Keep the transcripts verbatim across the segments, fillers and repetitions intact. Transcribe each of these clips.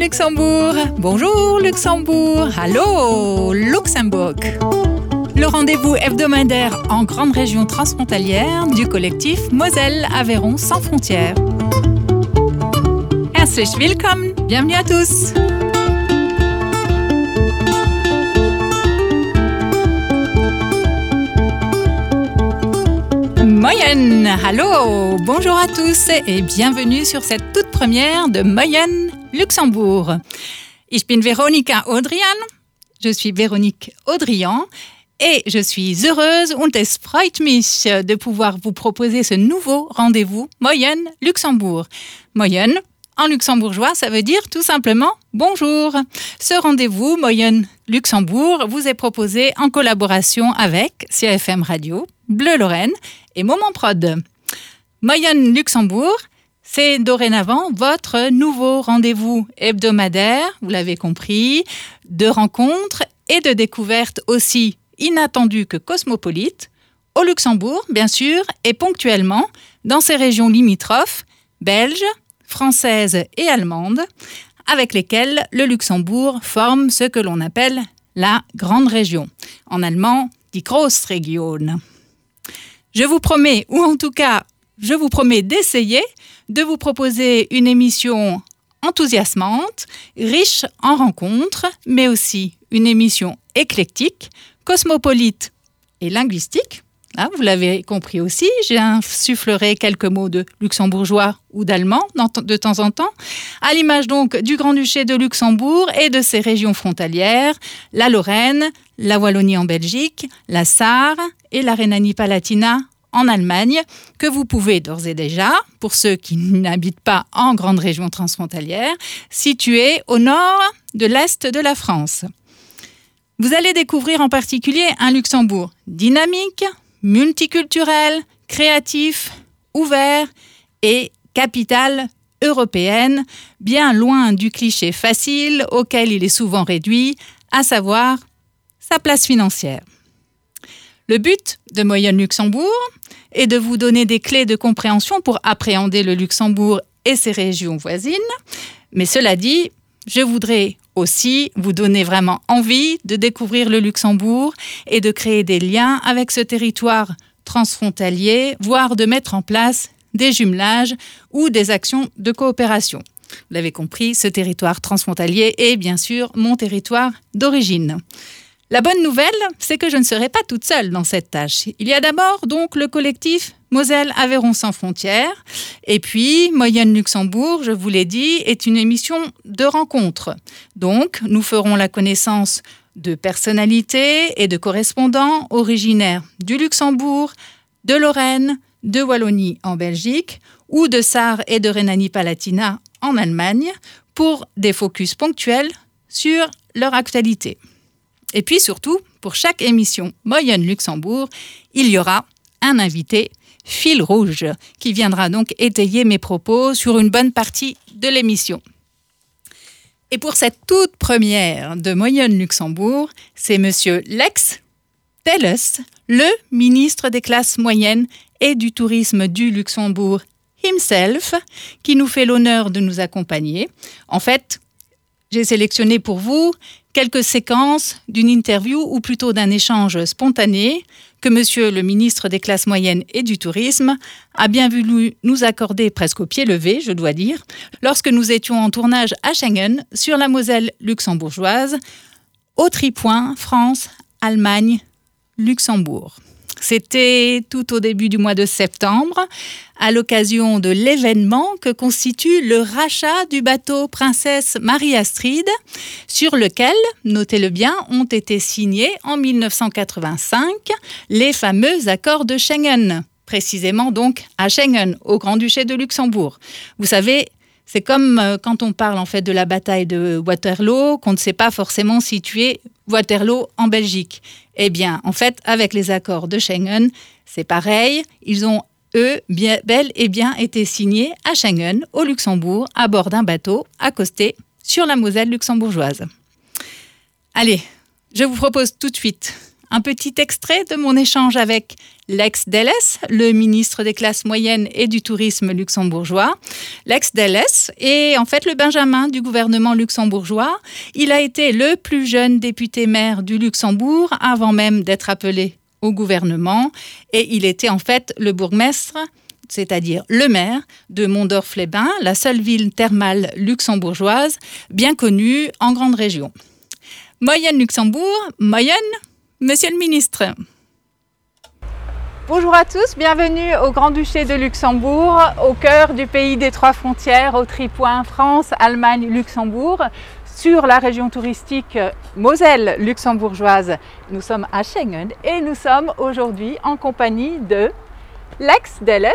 Luxembourg. Bonjour Luxembourg. Allô Luxembourg. Le rendez-vous hebdomadaire en grande région transfrontalière du collectif Moselle-Aveyron sans frontières. Herzlich willkommen. Bienvenue à tous. Moyen, hallo, bonjour à tous et bienvenue sur cette toute première de Moyen Luxembourg. Ich bin Veronika Audrian, je suis Véronique Audrian et je suis heureuse und es freut mich de pouvoir vous proposer ce nouveau rendez-vous Moyen Luxembourg. Moyen, en luxembourgeois, ça veut dire tout simplement bonjour. Ce rendez-vous Moyen Luxembourg vous est proposé en collaboration avec C F M Radio, Bleu Lorraine et Moment Prod. Moyen Luxembourg, c'est dorénavant votre nouveau rendez-vous hebdomadaire, vous l'avez compris, de rencontres et de découvertes aussi inattendues que cosmopolites, au Luxembourg, bien sûr, et ponctuellement dans ces régions limitrophes, belges, françaises et allemandes, avec lesquelles le Luxembourg forme ce que l'on appelle la grande région. En allemand, die Großregion. Je vous promets, ou en tout cas, je vous promets d'essayer de vous proposer une émission enthousiasmante, riche en rencontres, mais aussi une émission éclectique, cosmopolite et linguistique. Là, vous l'avez compris aussi, j'insufflerai quelques mots de luxembourgeois ou d'allemand de temps en temps, à l'image donc du Grand-Duché de Luxembourg et de ses régions frontalières, la Lorraine, la Wallonie en Belgique, la Sarre et la Rhénanie-Palatinat en Allemagne, que vous pouvez d'ores et déjà, pour ceux qui n'habitent pas en grande région transfrontalière, située au nord de l'est de la France. Vous allez découvrir en particulier un Luxembourg dynamique, multiculturel, créatif, ouvert et capitale européenne, bien loin du cliché facile auquel il est souvent réduit, à savoir sa place financière. Le but de Moyen Luxembourg est de vous donner des clés de compréhension pour appréhender le Luxembourg et ses régions voisines. Mais cela dit, je voudrais aussi vous donner vraiment envie de découvrir le Luxembourg et de créer des liens avec ce territoire transfrontalier, voire de mettre en place des jumelages ou des actions de coopération. Vous l'avez compris, ce territoire transfrontalier est bien sûr mon territoire d'origine. La bonne nouvelle, c'est que je ne serai pas toute seule dans cette tâche. Il y a d'abord donc le collectif Moselle-Aveyron sans frontières. Et puis, Moyen Luxembourg, je vous l'ai dit, est une émission de rencontres. Donc, nous ferons la connaissance de personnalités et de correspondants originaires du Luxembourg, de Lorraine, de Wallonie en Belgique ou de Sarre et de Rhénanie-Palatinat en Allemagne pour des focus ponctuels sur leur actualité. Et puis surtout, pour chaque émission Moyen Luxembourg, il y aura un invité fil rouge qui viendra donc étayer mes propos sur une bonne partie de l'émission. Et pour cette toute première de Moyen Luxembourg, c'est monsieur Lex Telles, le ministre des classes moyennes et du tourisme du Luxembourg himself, qui nous fait l'honneur de nous accompagner. En fait, j'ai sélectionné pour vous quelques séquences d'une interview ou plutôt d'un échange spontané que monsieur le ministre des classes moyennes et du tourisme a bien voulu nous accorder presque au pied levé, je dois dire, lorsque nous étions en tournage à Schengen sur la Moselle luxembourgeoise, au tripoint France, Allemagne, Luxembourg. C'était tout au début du mois de septembre, à l'occasion de l'événement que constitue le rachat du bateau Princesse Marie-Astrid, sur lequel, notez-le bien, ont été signés en dix-neuf cent quatre-vingt-cinq les fameux accords de Schengen, précisément donc à Schengen, au Grand-Duché de Luxembourg. Vous savez, c'est comme quand on parle en fait de la bataille de Waterloo, qu'on ne sait pas forcément situer Waterloo en Belgique. Eh bien, en fait, avec les accords de Schengen, c'est pareil. Ils ont, eux, bien, bel et bien été signés à Schengen, au Luxembourg, à bord d'un bateau accosté sur la Moselle luxembourgeoise. Allez, je vous propose tout de suite un petit extrait de mon échange avec Lex Delles, le ministre des classes moyennes et du tourisme luxembourgeois. Lex Delles est en fait le Benjamin du gouvernement luxembourgeois. Il a été le plus jeune député-maire du Luxembourg avant même d'être appelé au gouvernement. Et il était en fait le bourgmestre, c'est-à-dire le maire de Mondorf-les-Bains, la seule ville thermale luxembourgeoise bien connue en grande région. Moyenne Luxembourg, Moyenne, Monsieur le ministre. Bonjour à tous, bienvenue au Grand-Duché de Luxembourg, au cœur du pays des trois frontières, au tripoint France, Allemagne, Luxembourg, sur la région touristique Moselle luxembourgeoise. Nous sommes à Schengen et nous sommes aujourd'hui en compagnie de Lex Delles,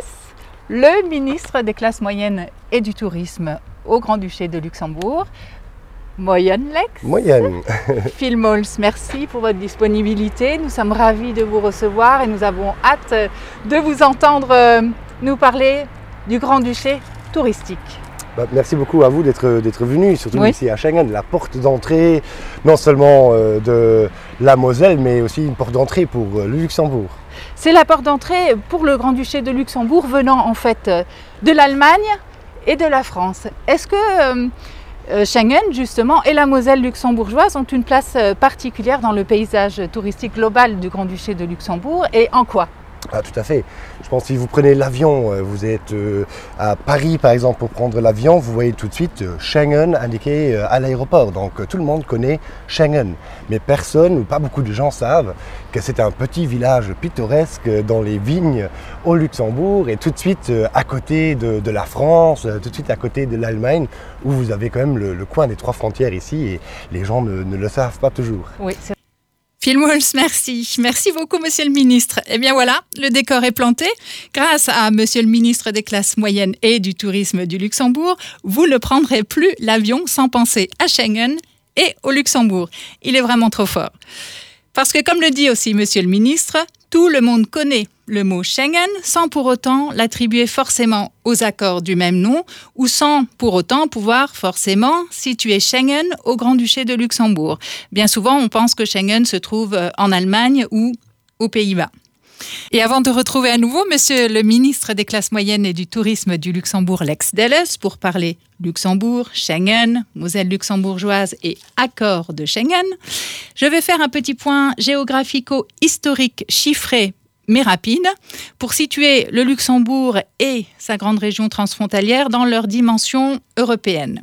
le ministre des classes moyennes et du tourisme au Grand-Duché de Luxembourg. Moyenne, Lex. Moyenne. Phil Mols, merci pour votre disponibilité. Nous sommes ravis de vous recevoir et nous avons hâte de vous entendre nous parler du Grand-Duché touristique. Bah, merci beaucoup à vous d'être, d'être venu, surtout oui. ici à Schengen, la porte d'entrée non seulement euh, de la Moselle, mais aussi une porte d'entrée pour euh, le Luxembourg. C'est la porte d'entrée pour le Grand-Duché de Luxembourg venant en fait de l'Allemagne et de la France. Est-ce que euh, Schengen, justement, et la Moselle luxembourgeoise ont une place particulière dans le paysage touristique global du Grand-Duché de Luxembourg et en quoi ? Ah, tout à fait. Je pense que si vous prenez l'avion, vous êtes euh, à Paris par exemple pour prendre l'avion, vous voyez tout de suite euh, Schengen indiqué euh, à l'aéroport. Donc euh, tout le monde connaît Schengen. Mais personne ou pas beaucoup de gens savent que c'est un petit village pittoresque dans les vignes au Luxembourg et tout de suite euh, à côté de, de la France, euh, tout de suite à côté de l'Allemagne où vous avez quand même le, le coin des trois frontières ici et les gens ne, ne le savent pas toujours. Oui, c'est Phil Mols, merci. Merci beaucoup, Monsieur le ministre. Eh bien voilà, le décor est planté. Grâce à Monsieur le ministre des classes moyennes et du tourisme du Luxembourg, vous ne prendrez plus l'avion sans penser à Schengen et au Luxembourg. Il est vraiment trop fort. Parce que, comme le dit aussi Monsieur le ministre, tout le monde connaît le mot Schengen sans pour autant l'attribuer forcément aux accords du même nom ou sans pour autant pouvoir forcément situer Schengen au Grand-Duché de Luxembourg. Bien souvent, on pense que Schengen se trouve en Allemagne ou aux Pays-Bas. Et avant de retrouver à nouveau Monsieur le ministre des classes moyennes et du tourisme du Luxembourg, Lex Delles, pour parler Luxembourg, Schengen, Moselle luxembourgeoise et accord de Schengen, je vais faire un petit point géographico-historique chiffré mais rapide, pour situer le Luxembourg et sa grande région transfrontalière dans leur dimension européenne.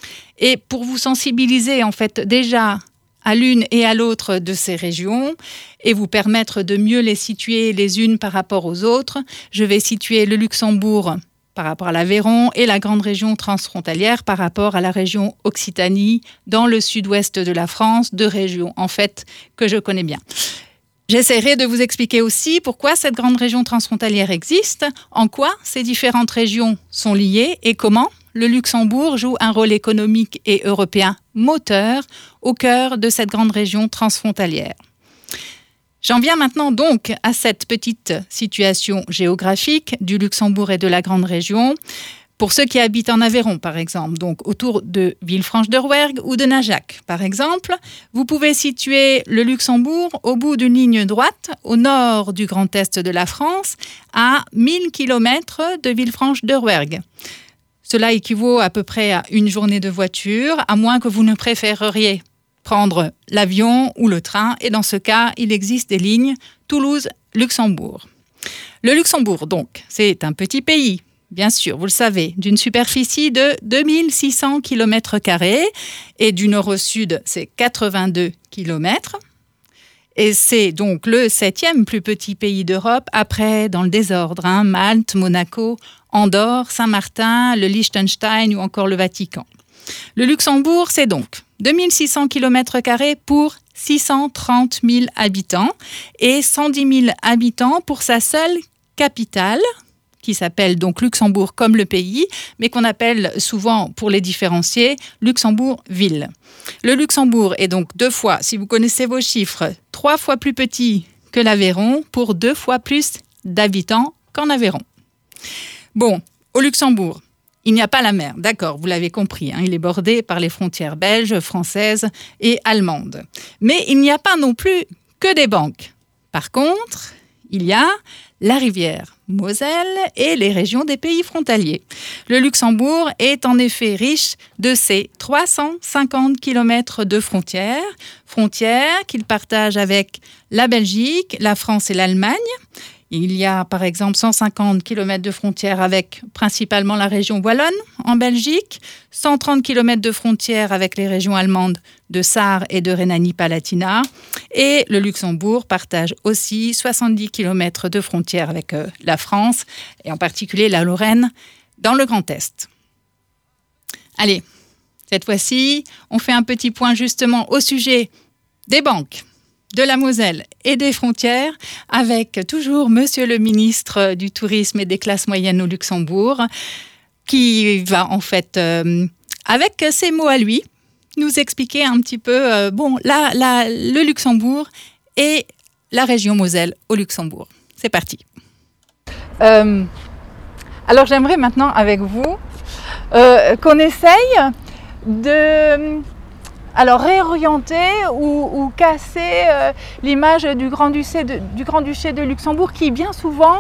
Et pour vous sensibiliser en fait déjà à l'une et à l'autre de ces régions et vous permettre de mieux les situer les unes par rapport aux autres, je vais situer le Luxembourg par rapport à l'Aveyron et la grande région transfrontalière par rapport à la région Occitanie dans le sud-ouest de la France, deux régions en fait que je connais bien. J'essaierai de vous expliquer aussi pourquoi cette grande région transfrontalière existe, en quoi ces différentes régions sont liées et comment le Luxembourg joue un rôle économique et européen moteur au cœur de cette grande région transfrontalière. J'en viens maintenant donc à cette petite situation géographique du Luxembourg et de la grande région. Pour ceux qui habitent en Aveyron, par exemple, donc autour de Villefranche-de-Rouergue ou de Najac, par exemple, vous pouvez situer le Luxembourg au bout d'une ligne droite, au nord du Grand Est de la France, à mille kilomètres de Villefranche-de-Rouergue. Cela équivaut à peu près à une journée de voiture, à moins que vous ne préféreriez prendre l'avion ou le train. Et dans ce cas, il existe des lignes Toulouse-Luxembourg. Le Luxembourg, donc, c'est un petit pays. Bien sûr, vous le savez, d'une superficie de deux mille six cents kilomètres carrés et du nord au sud, c'est quatre-vingt-deux kilomètres. Et c'est donc le septième plus petit pays d'Europe, après, dans le désordre, hein, Malte, Monaco, Andorre, Saint-Martin, le Liechtenstein ou encore le Vatican. Le Luxembourg, c'est donc deux mille six cents kilomètres carrés pour six cent trente mille habitants et cent dix mille habitants pour sa seule capitale, qui s'appelle donc Luxembourg comme le pays, mais qu'on appelle souvent, pour les différencier, Luxembourg-Ville. Le Luxembourg est donc deux fois, si vous connaissez vos chiffres, trois fois plus petit que l'Aveyron pour deux fois plus d'habitants qu'en Aveyron. Bon, au Luxembourg, il n'y a pas la mer, d'accord, vous l'avez compris, hein, il est bordé par les frontières belges, françaises et allemandes. Mais il n'y a pas non plus que des banques. Par contre, il y a la rivière Moselle et les régions des pays frontaliers. Le Luxembourg est en effet riche de ses trois cent cinquante kilomètres de frontières, frontières qu'il partage avec la Belgique, la France et l'Allemagne. Il y a par exemple cent cinquante kilomètres de frontières avec principalement la région wallonne en Belgique, cent trente kilomètres de frontières avec les régions allemandes de Sarre et de Rhénanie-Palatinat. Et le Luxembourg partage aussi soixante-dix kilomètres de frontières avec euh, la France, et en particulier la Lorraine, dans le Grand Est. Allez, cette fois-ci, on fait un petit point justement au sujet des banques, de la Moselle et des frontières, avec toujours Monsieur le ministre du Tourisme et des classes moyennes au Luxembourg, qui va en fait, euh, avec ses mots à lui, nous expliquer un petit peu euh, bon, la, la, le Luxembourg et la région Moselle au Luxembourg. C'est parti. Euh, alors j'aimerais maintenant avec vous euh, qu'on essaye de... Alors réorienter ou, ou casser euh, l'image du Grand-Duché de, du Grand-Duché de Luxembourg qui bien souvent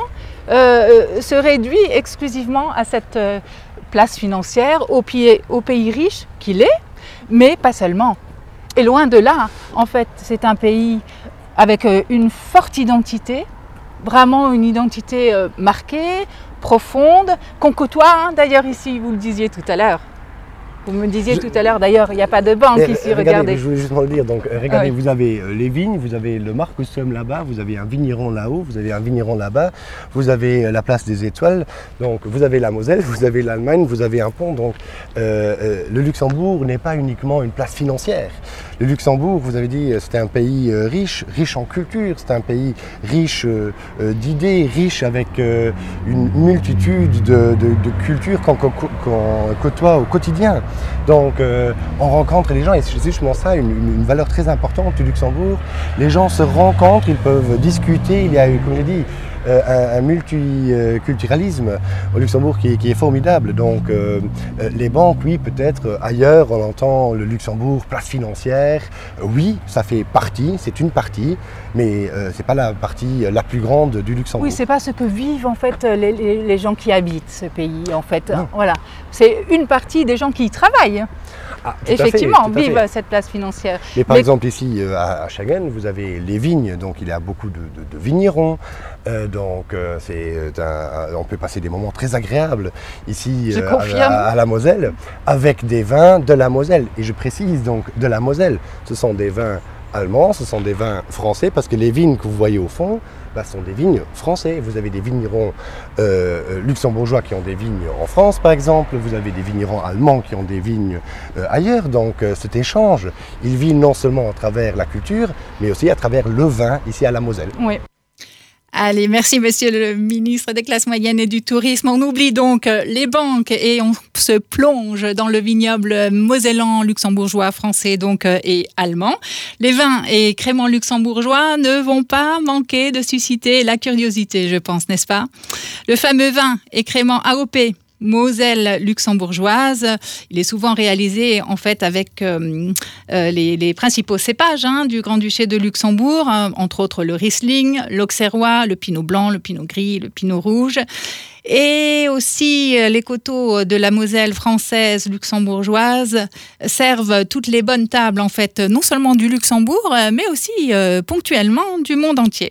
euh, se réduit exclusivement à cette euh, place financière, au, pied, au pays riche qu'il est, mais pas seulement. Et loin de là, en fait, c'est un pays avec euh, une forte identité, vraiment une identité euh, marquée, profonde, qu'on côtoie, hein, d'ailleurs ici, vous le disiez tout à l'heure. Vous me disiez je... tout à l'heure, d'ailleurs, il n'y a pas de banque mais, ici, regardez. regardez. Je voulais justement le dire, donc regardez, ah oui. Vous avez euh, les vignes, vous avez le Markustum là-bas, vous avez un vigneron là-haut, vous avez un vigneron là-bas, vous avez euh, la place des Étoiles, donc vous avez la Moselle, vous avez l'Allemagne, vous avez un pont, donc euh, euh, le Luxembourg n'est pas uniquement une place financière. Le Luxembourg, vous avez dit, c'était un pays euh, riche, riche en culture, c'est un pays riche euh, euh, d'idées, riche avec euh, une multitude de, de, de cultures qu'on, qu'on, qu'on côtoie au quotidien. Donc euh, on rencontre les gens et c'est justement ça une, une valeur très importante du Luxembourg. Les gens se rencontrent, ils peuvent discuter, il y a, comme je l'ai dit, euh, un, un multiculturalisme au Luxembourg qui, qui est formidable. Donc euh, les banques, oui, peut-être ailleurs, on entend le Luxembourg, place financière, oui, ça fait partie, c'est une partie, mais euh, c'est pas la partie la plus grande du Luxembourg. Oui, c'est pas ce que vivent en fait les, les, les gens qui habitent ce pays, en fait. Non. Voilà, c'est une partie des gens qui y travaillent. Ah, effectivement, fait, vivent cette place financière. Mais par Mais... exemple ici euh, à, à Schengen, vous avez les vignes, donc il y a beaucoup de, de, de vignerons, euh, donc euh, c'est un, on peut passer des moments très agréables ici euh, à, à la Moselle, avec des vins de la Moselle. Et je précise donc de la Moselle, ce sont des vins allemands, ce sont des vins français, parce que les vignes que vous voyez au fond, bah, sont des vignes français. Vous avez des vignerons euh, luxembourgeois qui ont des vignes en France, par exemple. Vous avez des vignerons allemands qui ont des vignes euh, ailleurs. Donc euh, cet échange, il vit non seulement à travers la culture, mais aussi à travers le vin ici à la Moselle. Oui. Allez, merci Monsieur le ministre des classes moyennes et du tourisme. On oublie donc les banques et on se plonge dans le vignoble mosellan, luxembourgeois, français donc et allemand. Les vins et créments luxembourgeois ne vont pas manquer de susciter la curiosité, je pense, n'est-ce pas ? Le fameux vin et crément A O P, Moselle luxembourgeoise, il est souvent réalisé en fait avec euh, euh, les, les principaux cépages hein, du Grand-Duché de Luxembourg, hein, entre autres le Riesling, l'Auxerrois, le Pinot blanc, le Pinot gris, le Pinot rouge. Et aussi, les coteaux de la Moselle française luxembourgeoise servent toutes les bonnes tables en fait, non seulement du Luxembourg, mais aussi euh, ponctuellement du monde entier.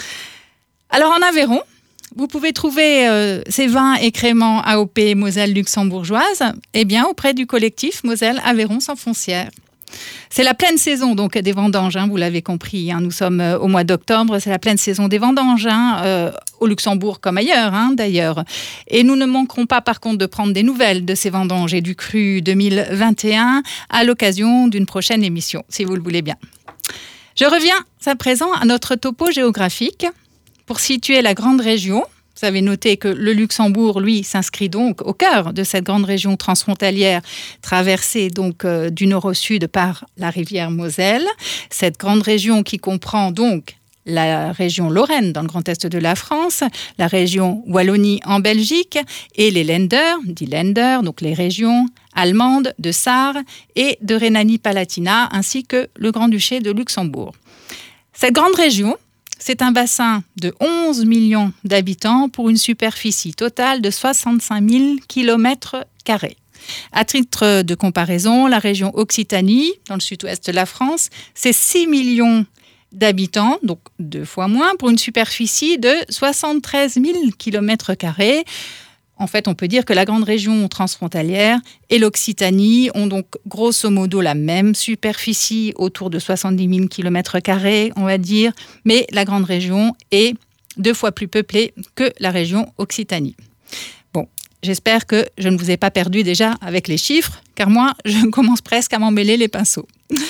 Alors en Aveyron, vous pouvez trouver euh, ces vins et créments A O P Moselle luxembourgeoise eh bien, auprès du collectif Moselle Aveyron sans frontières. C'est la pleine saison donc des vendanges, hein, vous l'avez compris. Hein, nous sommes euh, au mois d'octobre, c'est la pleine saison des vendanges, hein, euh, au Luxembourg comme ailleurs hein, d'ailleurs. Et nous ne manquerons pas par contre de prendre des nouvelles de ces vendanges et du cru deux mille vingt et un à l'occasion d'une prochaine émission, si vous le voulez bien. Je reviens à présent à notre topo géographique. Pour situer la grande région, vous avez noté que le Luxembourg, lui, s'inscrit donc au cœur de cette grande région transfrontalière traversée donc euh, du nord au sud par la rivière Moselle. Cette grande région qui comprend donc la région Lorraine dans le Grand Est de la France, la région Wallonie en Belgique et les Länder, dit Länder, donc les régions allemandes de Sarre et de Rhénanie-Palatinat, ainsi que le Grand-Duché de Luxembourg. Cette grande région, c'est un bassin de onze millions d'habitants pour une superficie totale de soixante-cinq mille kilomètres carrés. À titre de comparaison, la région Occitanie, dans le sud-ouest de la France, c'est six millions d'habitants, donc deux fois moins, pour une superficie de soixante-treize mille kilomètres carrés. En fait, on peut dire que la grande région transfrontalière et l'Occitanie ont donc grosso modo la même superficie, autour de soixante-dix mille kilomètres carrés, on va dire, mais la grande région est deux fois plus peuplée que la région Occitanie. Bon, j'espère que je ne vous ai pas perdu déjà avec les chiffres, car moi, je commence presque à m'emmêler les pinceaux.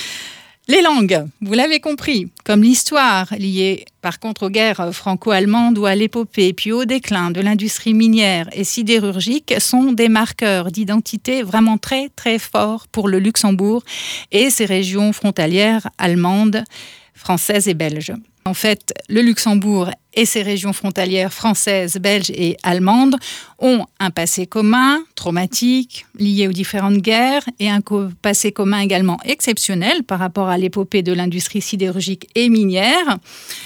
Les langues, vous l'avez compris, comme l'histoire liée par contre aux guerres franco-allemandes ou à l'épopée, puis au déclin de l'industrie minière et sidérurgique, sont des marqueurs d'identité vraiment très très forts pour le Luxembourg et ses régions frontalières allemandes, françaises et belges. En fait, le Luxembourg et ses régions frontalières françaises, belges et allemandes ont un passé commun, traumatique, lié aux différentes guerres, et un co- passé commun également exceptionnel par rapport à l'épopée de l'industrie sidérurgique et minière,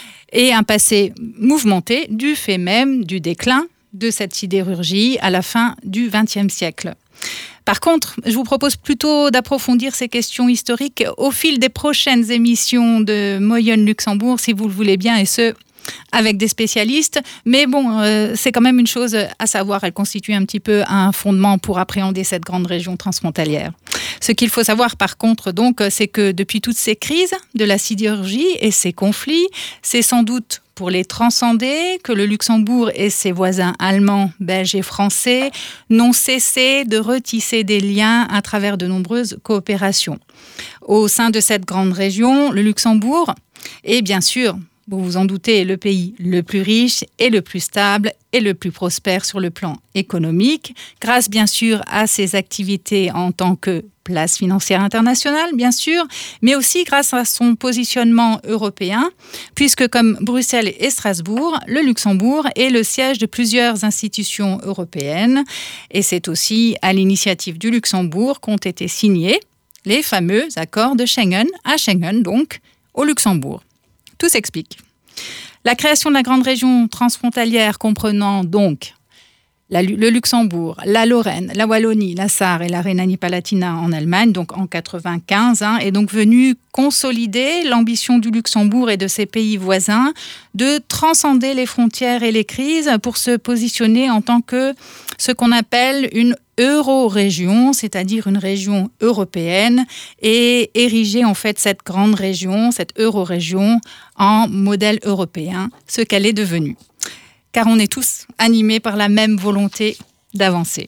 et un passé mouvementé du fait même du déclin de cette sidérurgie à la fin du vingtième siècle. Par contre, je vous propose plutôt d'approfondir ces questions historiques au fil des prochaines émissions de Moyenne Luxembourg, si vous le voulez bien, et ce, avec des spécialistes. Mais bon, euh, c'est quand même une chose à savoir. Elle constitue un petit peu un fondement pour appréhender cette grande région transfrontalière. Ce qu'il faut savoir, par contre, donc, c'est que depuis toutes ces crises de la sidérurgie et ces conflits, c'est sans doute pour les transcender que le Luxembourg et ses voisins allemands, belges et français n'ont cessé de retisser des liens à travers de nombreuses coopérations. Au sein de cette grande région, le Luxembourg est bien sûr, vous vous en doutez, le pays le plus riche et le plus stable et le plus prospère sur le plan économique, grâce bien sûr à ses activités en tant que place financière internationale, bien sûr, mais aussi grâce à son positionnement européen, puisque comme Bruxelles et Strasbourg, le Luxembourg est le siège de plusieurs institutions européennes, et c'est aussi à l'initiative du Luxembourg qu'ont été signés les fameux accords de Schengen, à Schengen donc, au Luxembourg. Tout s'explique. La création de la grande région transfrontalière comprenant donc la, le Luxembourg, la Lorraine, la Wallonie, la Sarre et la Rhénanie-Palatinat en Allemagne, donc en quatre-vingt-quinze, hein, est donc venue consolider l'ambition du Luxembourg et de ses pays voisins de transcender les frontières et les crises pour se positionner en tant que ce qu'on appelle une euro-région, c'est-à-dire une région européenne, et ériger en fait cette grande région, cette euro-région, en modèle européen, ce qu'elle est devenue. Car on est tous animés par la même volonté d'avancer.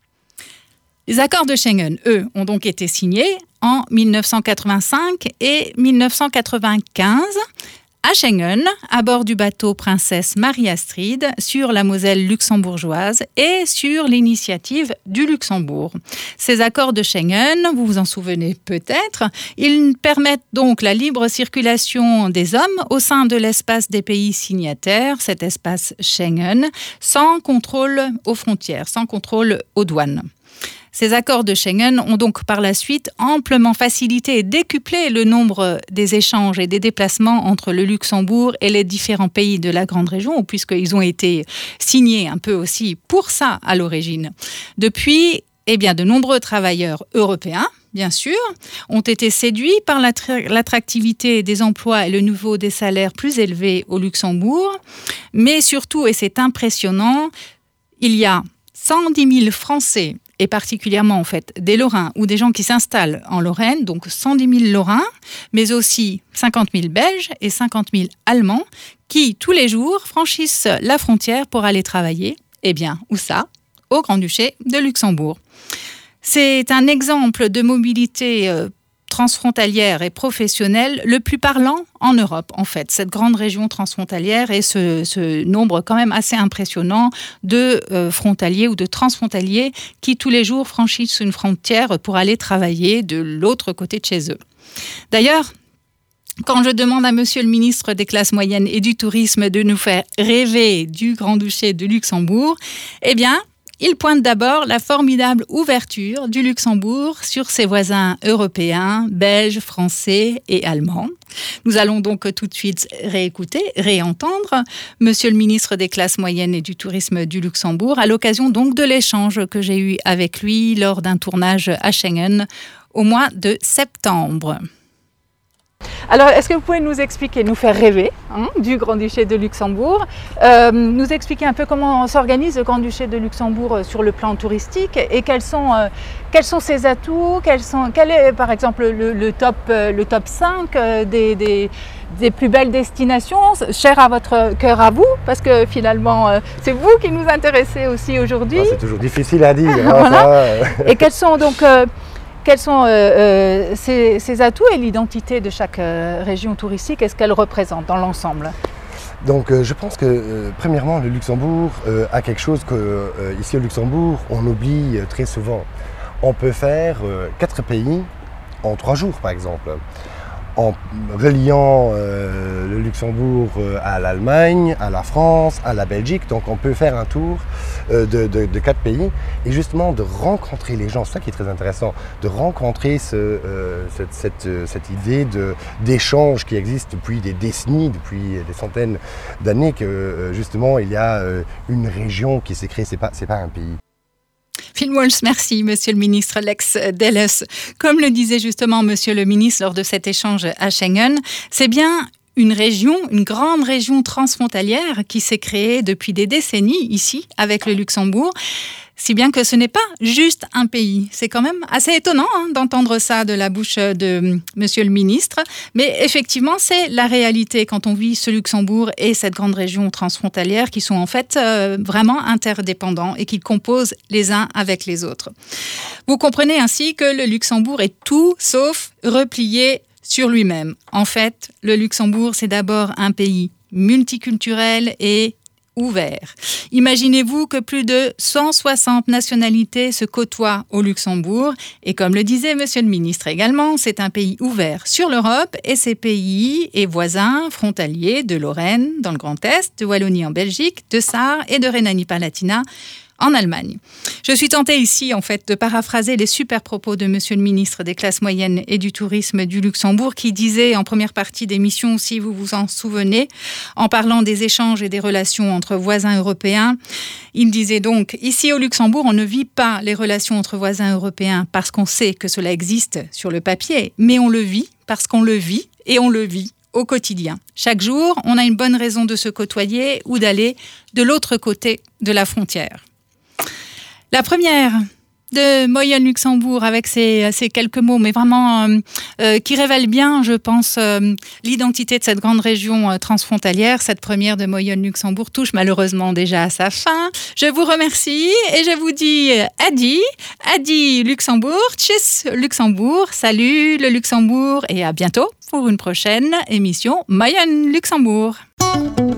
Les accords de Schengen, eux, ont donc été signés en dix-neuf cent quatre-vingt-cinq et dix-neuf cent quatre-vingt-quinze à Schengen, à bord du bateau Princesse Marie-Astrid, sur la Moselle luxembourgeoise et sur l'initiative du Luxembourg. Ces accords de Schengen, vous vous en souvenez peut-être, ils permettent donc la libre circulation des hommes au sein de l'espace des pays signataires, cet espace Schengen, sans contrôle aux frontières, sans contrôle aux douanes. Ces accords de Schengen ont donc par la suite amplement facilité et décuplé le nombre des échanges et des déplacements entre le Luxembourg et les différents pays de la grande région, puisqu'ils ont été signés un peu aussi pour ça à l'origine. Depuis, eh bien, de nombreux travailleurs européens, bien sûr, ont été séduits par l'attractivité des emplois et le niveau des salaires plus élevés au Luxembourg. Mais surtout, et c'est impressionnant, il y a cent dix mille Français et particulièrement en fait des Lorrains ou des gens qui s'installent en Lorraine, donc cent dix mille Lorrains, mais aussi cinquante mille Belges et cinquante mille Allemands qui, tous les jours, franchissent la frontière pour aller travailler. Eh bien, où ça ? Au Grand-Duché de Luxembourg. C'est un exemple de mobilité euh, transfrontalière et professionnelle le plus parlant en Europe, en fait, cette grande région transfrontalière et ce, ce nombre quand même assez impressionnant de euh, frontaliers ou de transfrontaliers qui tous les jours franchissent une frontière pour aller travailler de l'autre côté de chez eux. D'ailleurs, quand je demande à monsieur le ministre des classes moyennes et du tourisme de nous faire rêver du Grand-Duché de Luxembourg, eh bien, il pointe d'abord la formidable ouverture du Luxembourg sur ses voisins européens, belges, français et allemands. Nous allons donc tout de suite réécouter, réentendre Monsieur le ministre des classes moyennes et du tourisme du Luxembourg à l'occasion donc de l'échange que j'ai eu avec lui lors d'un tournage à Schengen au mois de septembre. Alors, est-ce que vous pouvez nous expliquer, nous faire rêver hein, du Grand-Duché de Luxembourg, euh, nous expliquer un peu comment s'organise le Grand-Duché de Luxembourg sur le plan touristique et quels sont, euh, quels sont ses atouts, quels sont, quel est par exemple le, le, top, le top cinq des, des, des plus belles destinations, chères à votre cœur à vous, parce que finalement, euh, c'est vous qui nous intéressez aussi aujourd'hui. Ah, c'est toujours difficile à dire. Hein, voilà. Et quels sont donc... Euh, Quels sont euh, euh, ces, ces atouts et l'identité de chaque euh, région touristique? Est-ce qu'elle représente dans l'ensemble? Donc euh, je pense que euh, premièrement le Luxembourg euh, a quelque chose que euh, ici au Luxembourg on oublie euh, très souvent. On peut faire euh, quatre pays en trois jours par exemple. En reliant euh, le Luxembourg euh, à l'Allemagne, à la France, à la Belgique. Donc on peut faire un tour euh, de, de, de quatre pays et justement de rencontrer les gens. C'est ça qui est très intéressant, de rencontrer ce, euh, cette, cette, cette idée de, d'échange qui existe depuis des décennies, depuis des centaines d'années, que euh, justement il y a euh, une région qui s'est créée, c'est pas, c'est pas un pays. Phil Walsh, merci, Monsieur le ministre Lex Delles. Comme le disait justement Monsieur le ministre lors de cet échange à Schengen, c'est bien une région, une grande région transfrontalière qui s'est créée depuis des décennies ici avec le Luxembourg. Si bien que ce n'est pas juste un pays. C'est quand même assez étonnant hein, d'entendre ça de la bouche de Monsieur le ministre. Mais effectivement, c'est la réalité quand on vit ce Luxembourg et cette grande région transfrontalière qui sont en fait euh, vraiment interdépendants et qui composent les uns avec les autres. Vous comprenez ainsi que le Luxembourg est tout sauf replié sur lui-même. En fait, le Luxembourg, c'est d'abord un pays multiculturel et ouvert. Imaginez-vous que plus de cent soixante nationalités se côtoient au Luxembourg et comme le disait Monsieur le ministre également, c'est un pays ouvert sur l'Europe et ses pays et voisins frontaliers de Lorraine dans le Grand Est, de Wallonie en Belgique, de Sarre et de Rhénanie-Palatinat en Allemagne. Je suis tentée ici, en fait, de paraphraser les super propos de Monsieur le ministre des classes moyennes et du tourisme du Luxembourg qui disait en première partie d'émission, si vous vous en souvenez, en parlant des échanges et des relations entre voisins européens, il disait donc, ici au Luxembourg, on ne vit pas les relations entre voisins européens parce qu'on sait que cela existe sur le papier, mais on le vit parce qu'on le vit et on le vit au quotidien. Chaque jour, on a une bonne raison de se côtoyer ou d'aller de l'autre côté de la frontière. La première de Moyenne Luxembourg avec ces, ces quelques mots, mais vraiment euh, euh, qui révèlent bien, je pense, euh, l'identité de cette grande région euh, transfrontalière. Cette première de Moyenne Luxembourg touche malheureusement déjà à sa fin. Je vous remercie et je vous dis Adi, Adi Luxembourg, tschüss Luxembourg, salut le Luxembourg et à bientôt pour une prochaine émission Moyenne Luxembourg.